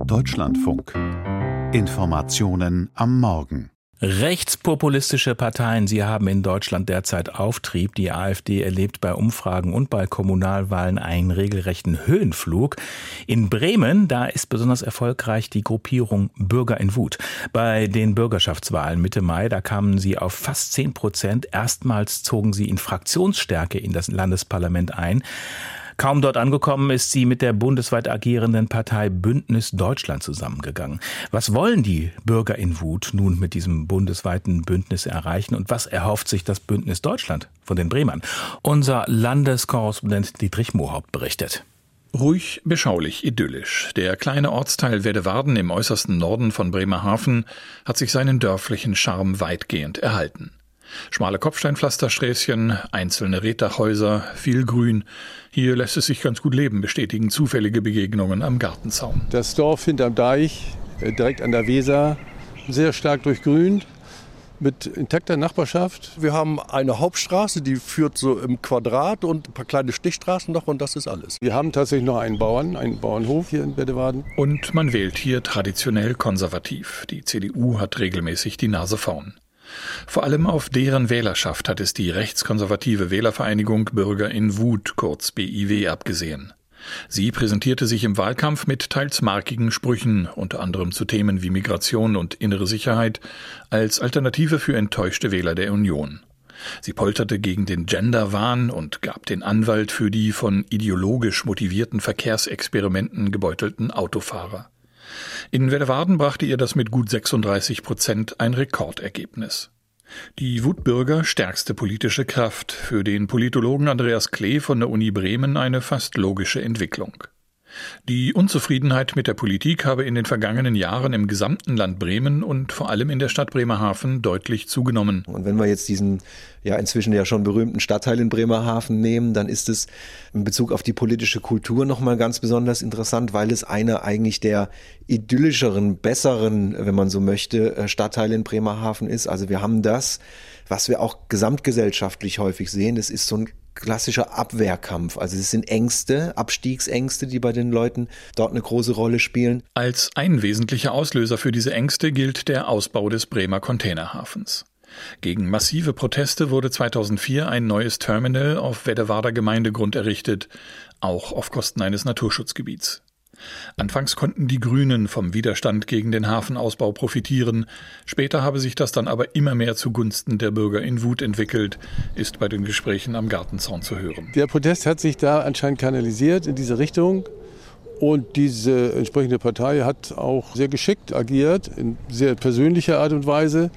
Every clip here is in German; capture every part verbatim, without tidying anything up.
Deutschlandfunk. Informationen am Morgen. Rechtspopulistische Parteien, sie haben in Deutschland derzeit Auftrieb. Die AfD erlebt bei Umfragen und bei Kommunalwahlen einen regelrechten Höhenflug. In Bremen, da ist besonders erfolgreich die Gruppierung Bürger in Wut. Bei den Bürgerschaftswahlen Mitte Mai, da kamen sie auf fast zehn Prozent. Erstmals zogen sie in Fraktionsstärke in das Landesparlament ein. Kaum dort angekommen, ist sie mit der bundesweit agierenden Partei Bündnis Deutschland zusammengegangen. Was wollen die Bürger in Wut nun mit diesem bundesweiten Bündnis erreichen und was erhofft sich das Bündnis Deutschland von den Bremern? Unser Landeskorrespondent Dietrich Mohaupt berichtet. Ruhig, beschaulich, idyllisch. Der kleine Ortsteil Werdewarden im äußersten Norden von Bremerhaven hat sich seinen dörflichen Charme weitgehend erhalten. Schmale Kopfsteinpflastersträßchen, einzelne Reetdachhäuser, viel Grün. Hier lässt es sich ganz gut leben, bestätigen zufällige Begegnungen am Gartenzaun. Das Dorf hinterm Deich, direkt an der Weser, sehr stark durchgrünt, mit intakter Nachbarschaft. Wir haben eine Hauptstraße, die führt so im Quadrat und ein paar kleine Stichstraßen noch und das ist alles. Wir haben tatsächlich noch einen Bauern, einen Bauernhof hier in Werdewarden. Und man wählt hier traditionell konservativ. Die C D U hat regelmäßig die Nase vorn. Vor allem auf deren Wählerschaft hat es die rechtskonservative Wählervereinigung Bürger in Wut, kurz B I W, abgesehen. Sie präsentierte sich im Wahlkampf mit teils markigen Sprüchen, unter anderem zu Themen wie Migration und innere Sicherheit, als Alternative für enttäuschte Wähler der Union. Sie polterte gegen den Genderwahn und gab den Anwalt für die von ideologisch motivierten Verkehrsexperimenten gebeutelten Autofahrer. In Werdewarden brachte ihr das mit gut sechsunddreißig Prozent ein Rekordergebnis. Die Wutbürger stärkste politische Kraft, für den Politologen Andreas Klee von der Uni Bremen eine fast logische Entwicklung. Die Unzufriedenheit mit der Politik habe in den vergangenen Jahren im gesamten Land Bremen und vor allem in der Stadt Bremerhaven deutlich zugenommen. Und wenn wir jetzt diesen ja inzwischen ja schon berühmten Stadtteil in Bremerhaven nehmen, dann ist es in Bezug auf die politische Kultur nochmal ganz besonders interessant, weil es einer eigentlich der idyllischeren, besseren, wenn man so möchte, Stadtteile in Bremerhaven ist. Also wir haben das, was wir auch gesamtgesellschaftlich häufig sehen, das ist so ein klassischer Abwehrkampf. Also es sind Ängste, Abstiegsängste, die bei den Leuten dort eine große Rolle spielen. Als ein wesentlicher Auslöser für diese Ängste gilt der Ausbau des Bremer Containerhafens. Gegen massive Proteste wurde zweitausendvier ein neues Terminal auf Werdewarder Gemeindegrund errichtet, auch auf Kosten eines Naturschutzgebiets. Anfangs konnten die Grünen vom Widerstand gegen den Hafenausbau profitieren. Später habe sich das dann aber immer mehr zugunsten der Bürger in Wut entwickelt, ist bei den Gesprächen am Gartenzaun zu hören. Der Protest hat sich da anscheinend kanalisiert in diese Richtung. Und diese entsprechende Partei hat auch sehr geschickt agiert, in sehr persönlicher Art und Weise.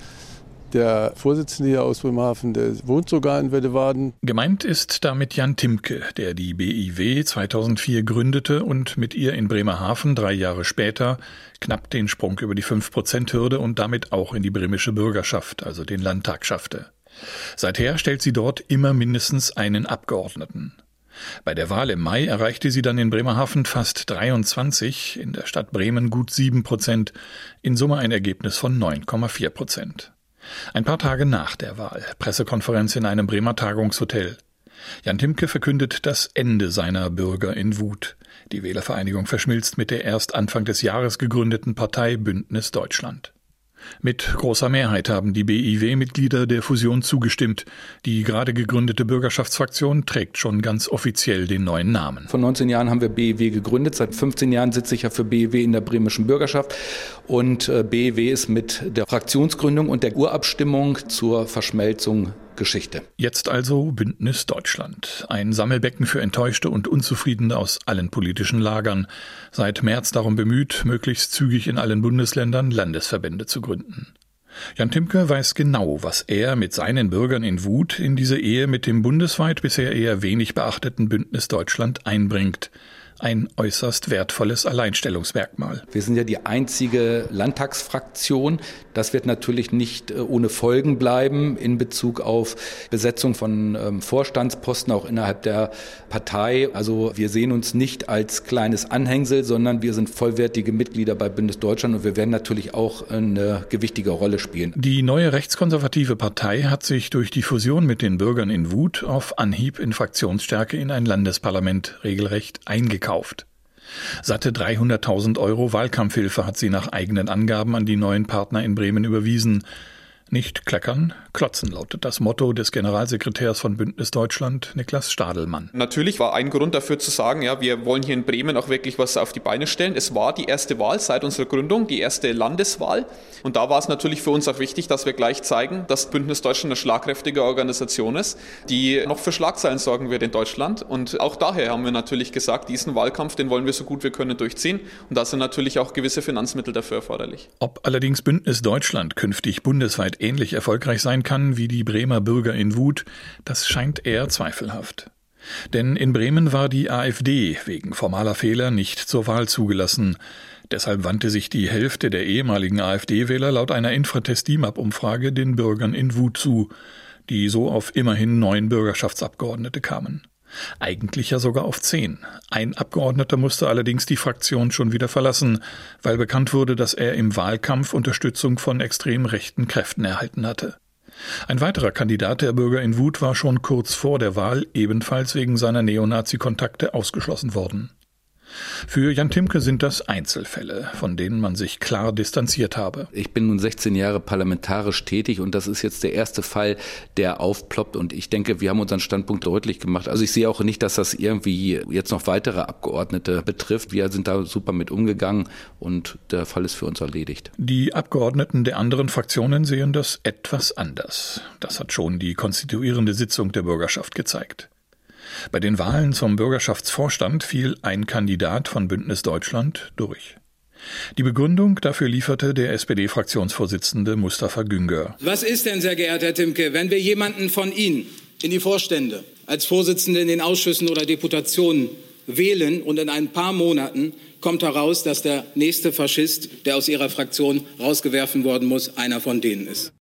Der Vorsitzende hier aus Bremerhaven, der wohnt sogar in Werdewarden. Gemeint ist damit Jan Timke, der die B I W zweitausendvier gründete und mit ihr in Bremerhaven drei Jahre später knapp den Sprung über die fünf Prozent Hürde und damit auch in die bremische Bürgerschaft, also den Landtag, schaffte. Seither stellt sie dort immer mindestens einen Abgeordneten. Bei der Wahl im Mai erreichte sie dann in Bremerhaven fast dreiundzwanzig, in der Stadt Bremen gut sieben Prozent, in Summe ein Ergebnis von neun Komma vier Prozent. Ein paar Tage nach der Wahl, Pressekonferenz in einem Bremer Tagungshotel. Jan Timke verkündet das Ende seiner Bürger in Wut. Die Wählervereinigung verschmilzt mit der erst Anfang des Jahres gegründeten Partei Bündnis Deutschland. Mit großer Mehrheit haben die B I W-Mitglieder der Fusion zugestimmt. Die gerade gegründete Bürgerschaftsfraktion trägt schon ganz offiziell den neuen Namen. Vor neunzehn Jahren haben wir B I W gegründet. Seit fünfzehn Jahren sitze ich ja für B I W in der bremischen Bürgerschaft. Und B I W ist mit der Fraktionsgründung und der Urabstimmung zur Verschmelzung Geschichte. Jetzt also Bündnis Deutschland. Ein Sammelbecken für Enttäuschte und Unzufriedene aus allen politischen Lagern. Seit März darum bemüht, möglichst zügig in allen Bundesländern Landesverbände zu gründen. Jan Timke weiß genau, was er mit seinen Bürgern in Wut in diese Ehe mit dem bundesweit bisher eher wenig beachteten Bündnis Deutschland einbringt. Ein äußerst wertvolles Alleinstellungsmerkmal. Wir sind ja die einzige Landtagsfraktion. Das wird natürlich nicht ohne Folgen bleiben in Bezug auf Besetzung von ähm, Vorstandsposten auch innerhalb der Partei. Also wir sehen uns nicht als kleines Anhängsel, sondern wir sind vollwertige Mitglieder bei Bündnis Deutschland und wir werden natürlich auch eine gewichtige Rolle spielen. Die neue rechtskonservative Partei hat sich durch die Fusion mit den Bürgern in Wut auf Anhieb in Fraktionsstärke in ein Landesparlament regelrecht eingekauft. Satte dreihunderttausend Euro Wahlkampfhilfe hat sie nach eigenen Angaben an die neuen Partner in Bremen überwiesen. Nicht kleckern, klotzen lautet das Motto des Generalsekretärs von Bündnis Deutschland, Niklas Stadelmann. Natürlich war ein Grund dafür zu sagen, ja, wir wollen hier in Bremen auch wirklich was auf die Beine stellen. Es war die erste Wahl seit unserer Gründung, die erste Landeswahl. Und da war es natürlich für uns auch wichtig, dass wir gleich zeigen, dass Bündnis Deutschland eine schlagkräftige Organisation ist, die noch für Schlagzeilen sorgen wird in Deutschland. Und auch daher haben wir natürlich gesagt, diesen Wahlkampf, den wollen wir so gut wir können durchziehen. Und da sind natürlich auch gewisse Finanzmittel dafür erforderlich. Ob allerdings Bündnis Deutschland künftig bundesweit ähnlich erfolgreich sein kann wie die Bremer Bürger in Wut, das scheint eher zweifelhaft. Denn in Bremen war die AfD wegen formaler Fehler nicht zur Wahl zugelassen. Deshalb wandte sich die Hälfte der ehemaligen AfD-Wähler laut einer Infratest-D I M A P-Umfrage den Bürgern in Wut zu, die so auf immerhin neun Bürgerschaftsabgeordnete kamen. Eigentlich ja sogar auf zehn. Ein Abgeordneter musste allerdings die Fraktion schon wieder verlassen, weil bekannt wurde, dass er im Wahlkampf Unterstützung von extrem rechten Kräften erhalten hatte. Ein weiterer Kandidat der Bürger in Wut war schon kurz vor der Wahl ebenfalls wegen seiner Neonazi-Kontakte ausgeschlossen worden. Für Jan Timke sind das Einzelfälle, von denen man sich klar distanziert habe. Ich bin nun sechzehn Jahre parlamentarisch tätig und das ist jetzt der erste Fall, der aufploppt und ich denke, wir haben unseren Standpunkt deutlich gemacht. Also ich sehe auch nicht, dass das irgendwie jetzt noch weitere Abgeordnete betrifft. Wir sind da super mit umgegangen und der Fall ist für uns erledigt. Die Abgeordneten der anderen Fraktionen sehen das etwas anders. Das hat schon die konstituierende Sitzung der Bürgerschaft gezeigt. Bei den Wahlen zum Bürgerschaftsvorstand fiel ein Kandidat von Bündnis Deutschland durch. Die Begründung dafür lieferte der S P D-Fraktionsvorsitzende Mustafa Güngör. Was ist denn, sehr geehrter Herr Timke, wenn wir jemanden von Ihnen in die Vorstände als Vorsitzende in den Ausschüssen oder Deputationen wählen und in ein paar Monaten kommt heraus, dass der nächste Faschist, der aus Ihrer Fraktion rausgeworfen worden muss, einer von denen ist?